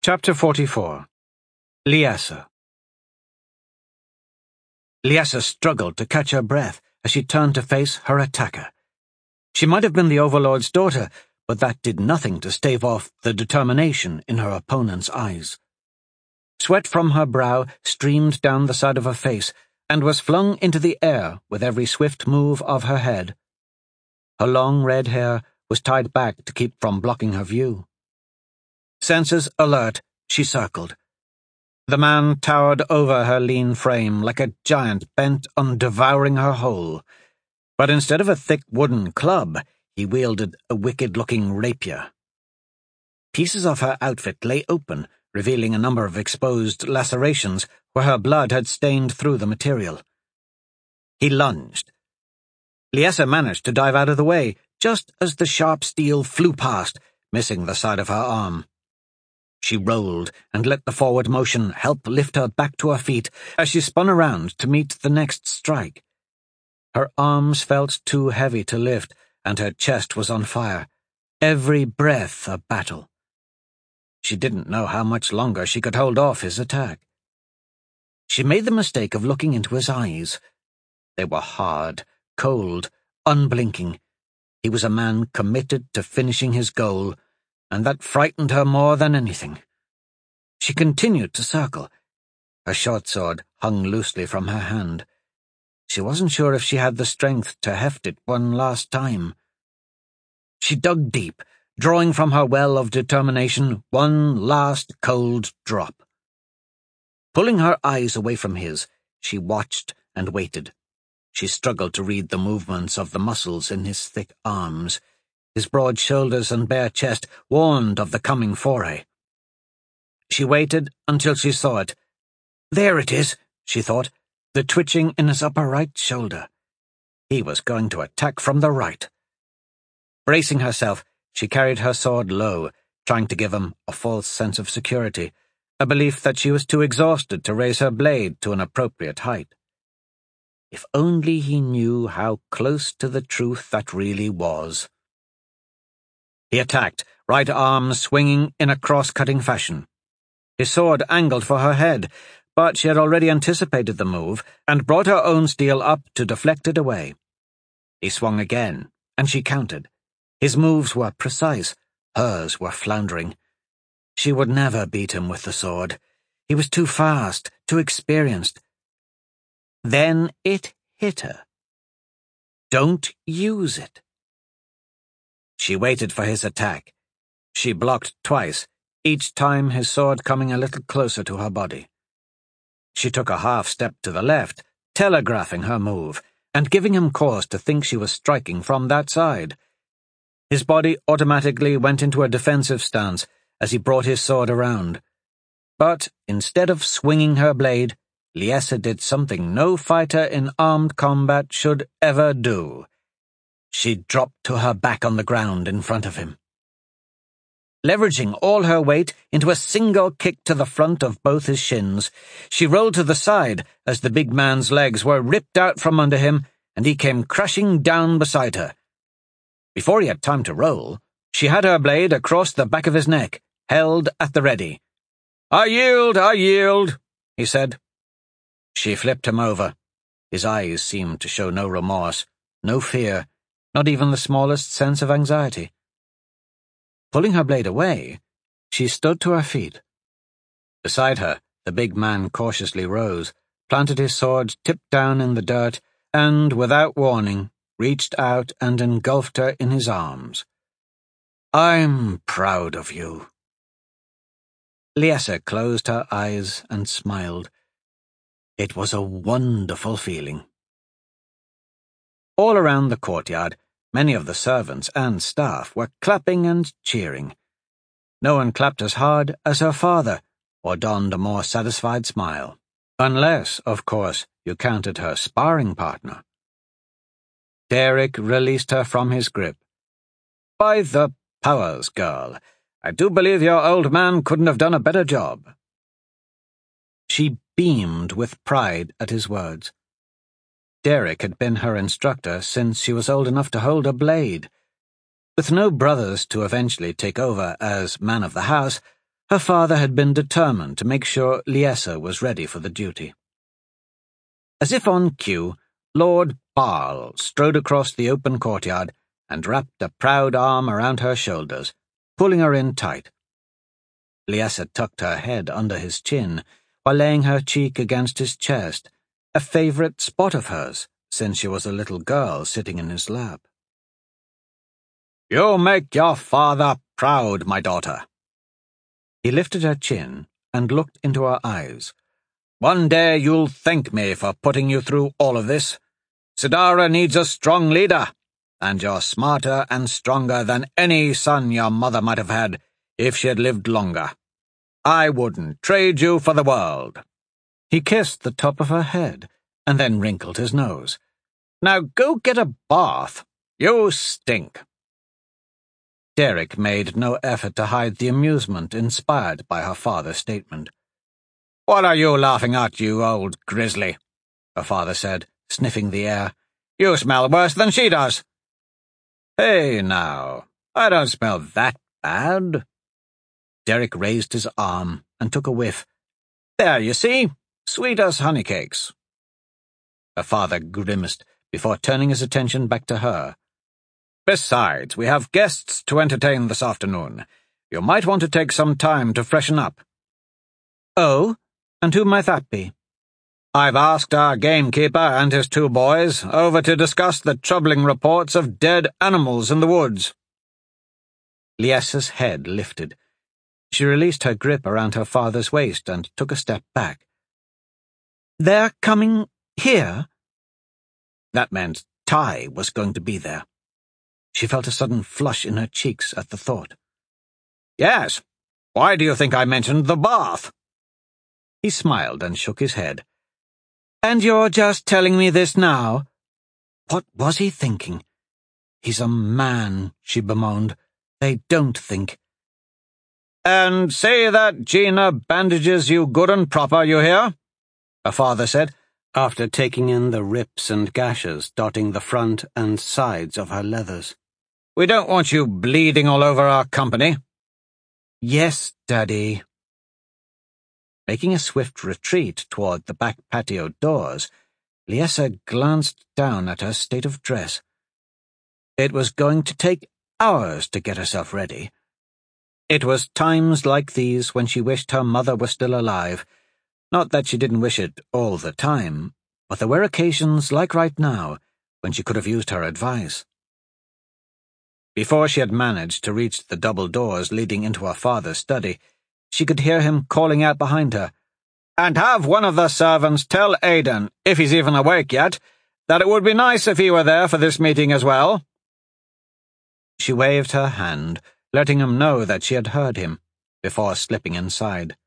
Chapter 44. Liesa. Liesa struggled to catch her breath as she turned to face her attacker. She might have been the Overlord's daughter, but that did nothing to stave off the determination in her opponent's eyes. Sweat from her brow streamed down the side of her face and was flung into the air with every swift move of her head. Her long red hair was tied back to keep from blocking her view. Senses alert, she circled. The man towered over her lean frame like a giant bent on devouring her whole. But instead of a thick wooden club, he wielded a wicked-looking rapier. Pieces of her outfit lay open, revealing a number of exposed lacerations where her blood had stained through the material. He lunged. Liesa managed to dive out of the way, just as the sharp steel flew past, missing the side of her arm. She rolled and let the forward motion help lift her back to her feet as she spun around to meet the next strike. Her arms felt too heavy to lift, and her chest was on fire, every breath a battle. She didn't know how much longer she could hold off his attack. She made the mistake of looking into his eyes. They were hard, cold, unblinking. He was a man committed to finishing his goal, and that frightened her more than anything. She continued to circle. Her short sword hung loosely from her hand. She wasn't sure if she had the strength to heft it one last time. She dug deep, drawing from her well of determination one last cold drop. Pulling her eyes away from his, she watched and waited. She struggled to read the movements of the muscles in his thick arms. His broad shoulders and bare chest warned of the coming foray. She waited until she saw it. There it is, she thought, the twitching in his upper right shoulder. He was going to attack from the right. Bracing herself, she carried her sword low, trying to give him a false sense of security, a belief that she was too exhausted to raise her blade to an appropriate height. If only he knew how close to the truth that really was. He attacked, right arm swinging in a cross-cutting fashion. His sword angled for her head, but she had already anticipated the move and brought her own steel up to deflect it away. He swung again, and she countered. His moves were precise, hers were floundering. She would never beat him with the sword. He was too fast, too experienced. Then it hit her. Don't use it. She waited for his attack. She blocked twice, each time his sword coming a little closer to her body. She took a half step to the left, telegraphing her move, and giving him cause to think she was striking from that side. His body automatically went into a defensive stance as he brought his sword around. But instead of swinging her blade, Liesa did something no fighter in armed combat should ever do. She dropped to her back on the ground in front of him. Leveraging all her weight into a single kick to the front of both his shins, she rolled to the side as the big man's legs were ripped out from under him and he came crashing down beside her. Before he had time to roll, she had her blade across the back of his neck, held at the ready. I yield, he said. She flipped him over. His eyes seemed to show no remorse, no fear, not even the smallest sense of anxiety. Pulling her blade away, she stood to her feet. Beside her, the big man cautiously rose, planted his sword tipped down in the dirt, and, without warning, reached out and engulfed her in his arms. I'm proud of you. Liesa closed her eyes and smiled. It was a wonderful feeling. All around the courtyard, many of the servants and staff were clapping and cheering. No one clapped as hard as her father, or donned a more satisfied smile. Unless, of course, you counted her sparring partner. Derek released her from his grip. By the powers, girl, I do believe your old man couldn't have done a better job. She beamed with pride at his words. Derek had been her instructor since she was old enough to hold a blade. With no brothers to eventually take over as man of the house, Her father had been determined to make sure Liessa was ready for the duty. As if on cue, Lord Barl strode across the open courtyard and wrapped a proud arm around her shoulders, pulling her in tight. Liessa tucked her head under his chin while laying her cheek against his chest, a favorite spot of hers since she was a little girl sitting in his lap. "You make your father proud, my daughter." He lifted her chin and looked into her eyes. "One day you'll thank me for putting you through all of this. Sidara needs a strong leader, and you're smarter and stronger than any son your mother might have had if she had lived longer. I wouldn't trade you for the world." He kissed the top of her head and then wrinkled his nose. "Now go get a bath. You stink." Derek made no effort to hide the amusement inspired by her father's statement. "What are you laughing at, you old grizzly?" her father said, sniffing the air. "You smell worse than she does." "Hey, now, I don't smell that bad." Derek raised his arm and took a whiff. "There, you see, sweet as honeycakes." Her father grimaced before turning his attention back to her. "Besides, we have guests to entertain this afternoon. You might want to take some time to freshen up." "Oh, and who might that be?" "I've asked our gamekeeper and his 2 boys over to discuss the troubling reports of dead animals in the woods." Liessa's head lifted. She released her grip around her father's waist and took a step back. "They're coming here?" That meant Ty was going to be there. She felt a sudden flush in her cheeks at the thought. "Yes. Why do you think I mentioned the bath?" He smiled and shook his head. "And you're just telling me this now?" What was he thinking? "He's a man," she bemoaned. "They don't think." "And say that Gina bandages you good and proper, you hear?" her father said, after taking in the rips and gashes dotting the front and sides of her leathers. "We don't want you bleeding all over our company." "Yes, Daddy." Making a swift retreat toward the back patio doors, Liessa glanced down at her state of dress. It was going to take hours to get herself ready. It was times like these when she wished her mother were still alive. Not that she didn't wish it all the time, but there were occasions like right now when she could have used her advice. Before she had managed to reach the double doors leading into her father's study, she could hear him calling out behind her, "And have one of the servants tell Aidan, if he's even awake yet, that it would be nice if he were there for this meeting as well." She waved her hand, letting him know that she had heard him, before slipping inside.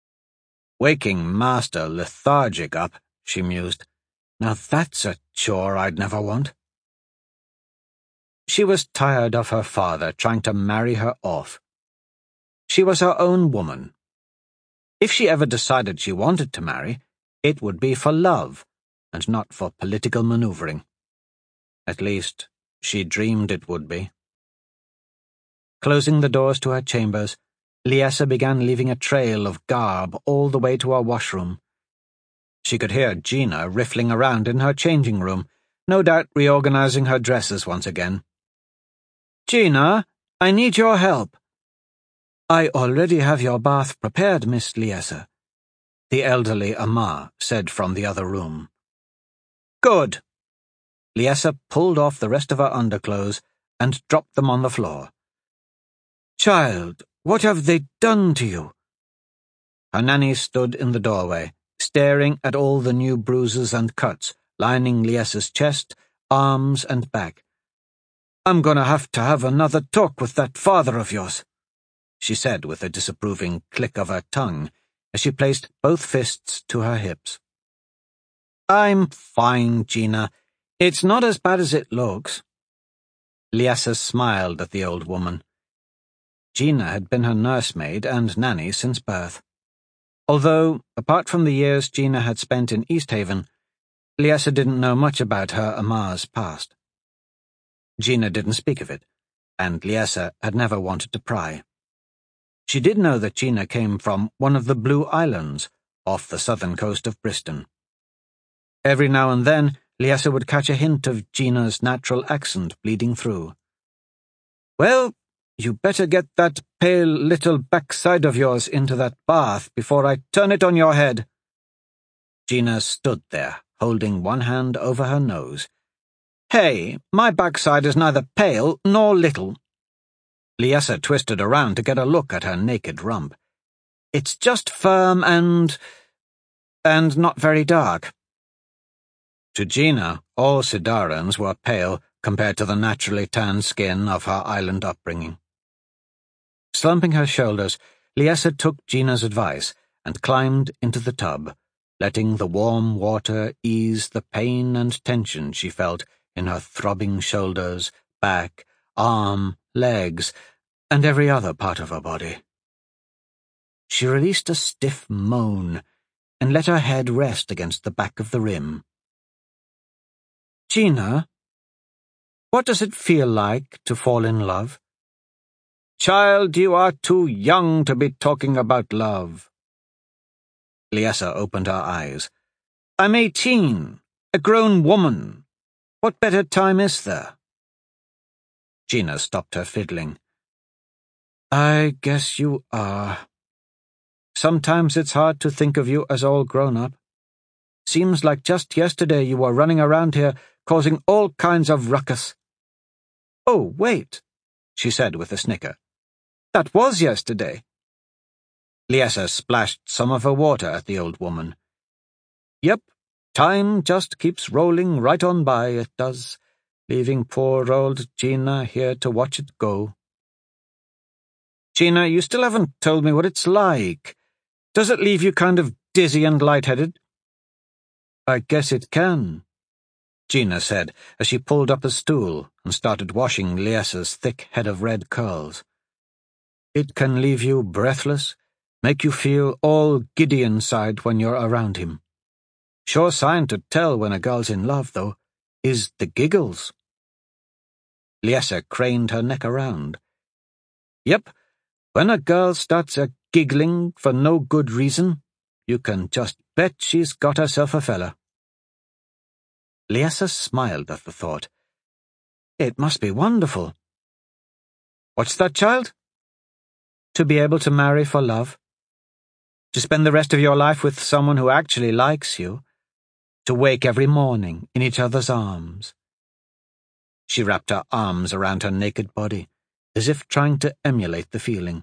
Waking Master lethargic up, she mused. Now that's a chore I'd never want. She was tired of her father trying to marry her off. She was her own woman. If she ever decided she wanted to marry, it would be for love, and not for political maneuvering. At least, she dreamed it would be. Closing the doors to her chambers, Liessa began leaving a trail of garb all the way to her washroom. She could hear Gina riffling around in her changing room, no doubt reorganizing her dresses once again. "Gina, I need your help." "I already have your bath prepared, Miss Liessa," the elderly Amar said from the other room. "Good." Liessa pulled off the rest of her underclothes and dropped them on the floor. "Child, what have they done to you?" Her nanny stood in the doorway, staring at all the new bruises and cuts lining Liessa's chest, arms, and back. "I'm gonna have to have another talk with that father of yours," she said with a disapproving click of her tongue as she placed both fists to her hips. "I'm fine, Gina. It's not as bad as it looks." Liessa smiled at the old woman. Gina had been her nursemaid and nanny since birth. Although, apart from the years Gina had spent in East Haven, Liessa didn't know much about her Amar's past. Gina didn't speak of it, and Liessa had never wanted to pry. She did know that Gina came from one of the Blue Islands, off the southern coast of Briston. Every now and then, Liessa would catch a hint of Gina's natural accent bleeding through. "Well, you better get that pale little backside of yours into that bath before I turn it on your head." Gina stood there, holding one hand over her nose. "Hey, my backside is neither pale nor little." Liessa twisted around to get a look at her naked rump. "It's just firm and not very dark." To Gina, all Sidarans were pale compared to the naturally tanned skin of her island upbringing. Slumping her shoulders, Liessa took Gina's advice and climbed into the tub, letting the warm water ease the pain and tension she felt in her throbbing shoulders, back, arm, legs, and every other part of her body. She released a stiff moan and let her head rest against the back of the rim. "Gina, what does it feel like to fall in love?" "Child, you are too young to be talking about love." Liessa opened her eyes. "I'm 18, a grown woman. What better time is there?" Gina stopped her fiddling. "I guess you are. Sometimes it's hard to think of you as all grown up. Seems like just yesterday you were running around here causing all kinds of ruckus." "Oh, wait," she said with a snicker. "That was yesterday." Liessa splashed some of her water at the old woman. "Yep, time just keeps rolling right on by, it does, leaving poor old Gina here to watch it go." "Gina, you still haven't told me what it's like. Does it leave you kind of dizzy and lightheaded?" "I guess it can," Gina said as she pulled up a stool and started washing Liessa's thick head of red curls. "It can leave you breathless, make you feel all giddy inside when you're around him. Sure sign to tell when a girl's in love, though, is the giggles." Liessa craned her neck around. "Yep, when a girl starts giggling for no good reason, you can just bet she's got herself a fella." Liessa smiled at the thought. "It must be wonderful." "What's that, child?" "To be able to marry for love. To spend the rest of your life with someone who actually likes you. To wake every morning in each other's arms." She wrapped her arms around her naked body, as if trying to emulate the feeling.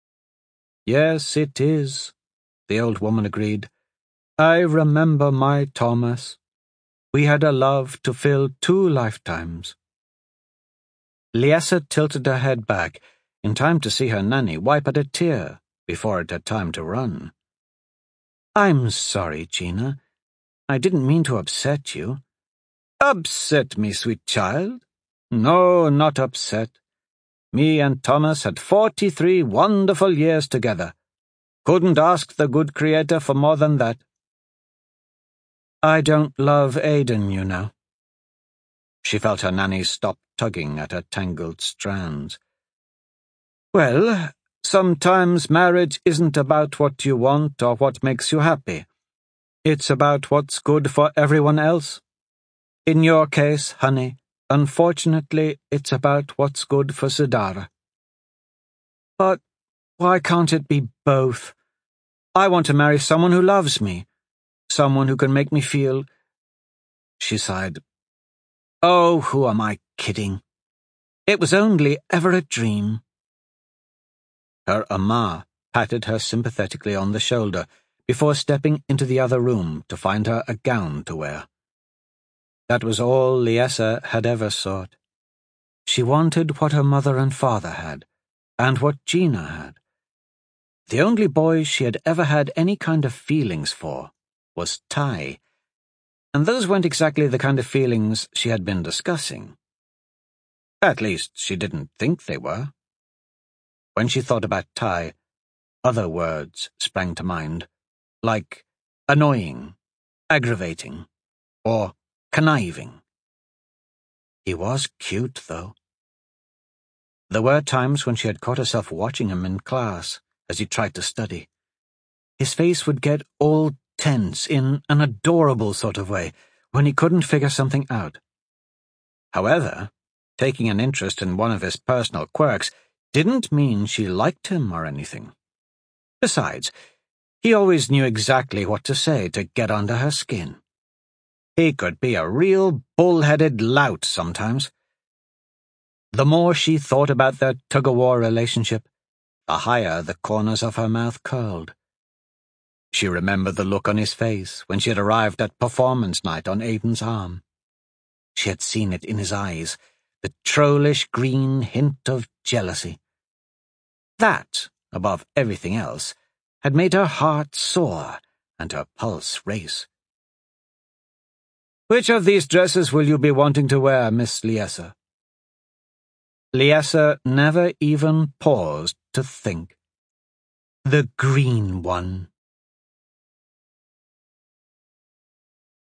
"Yes, it is," the old woman agreed. "I remember my Thomas. We had a love to fill 2 lifetimes." Liessa tilted her head back, in time to see her nanny wipe at a tear before it had time to run. "I'm sorry, Gina. I didn't mean to upset you." "Upset me, sweet child? No, not upset. Me and Thomas had 43 wonderful years together. Couldn't ask the good Creator for more than that." "I don't love Aidan, you know." She felt her nanny stop tugging at her tangled strands. "Well, sometimes marriage isn't about what you want or what makes you happy. It's about what's good for everyone else. In your case, honey, unfortunately, it's about what's good for Sidara." "But why can't it be both? I want to marry someone who loves me, someone who can make me feel—" She sighed. "Oh, who am I kidding? It was only ever a dream." Her ama patted her sympathetically on the shoulder before stepping into the other room to find her a gown to wear. That was all Liessa had ever sought. She wanted what her mother and father had, and what Gina had. The only boy she had ever had any kind of feelings for was Ty, and those weren't exactly the kind of feelings she had been discussing. At least, she didn't think they were. When she thought about Ty, other words sprang to mind, like annoying, aggravating, or conniving. He was cute, though. There were times when she had caught herself watching him in class, as he tried to study. His face would get all tense in an adorable sort of way when he couldn't figure something out. However, taking an interest in one of his personal quirks didn't mean she liked him or anything. Besides, he always knew exactly what to say to get under her skin. He could be a real bull-headed lout sometimes. The more she thought about their tug-of-war relationship, the higher the corners of her mouth curled. She remembered the look on his face when she had arrived at performance night on Aiden's arm. She had seen it in his eyes, the trollish green hint of jealousy. That, above everything else, had made her heart soar and her pulse race. "Which of these dresses will you be wanting to wear, Miss Liesa?" Liesa never even paused to think. "The green one,"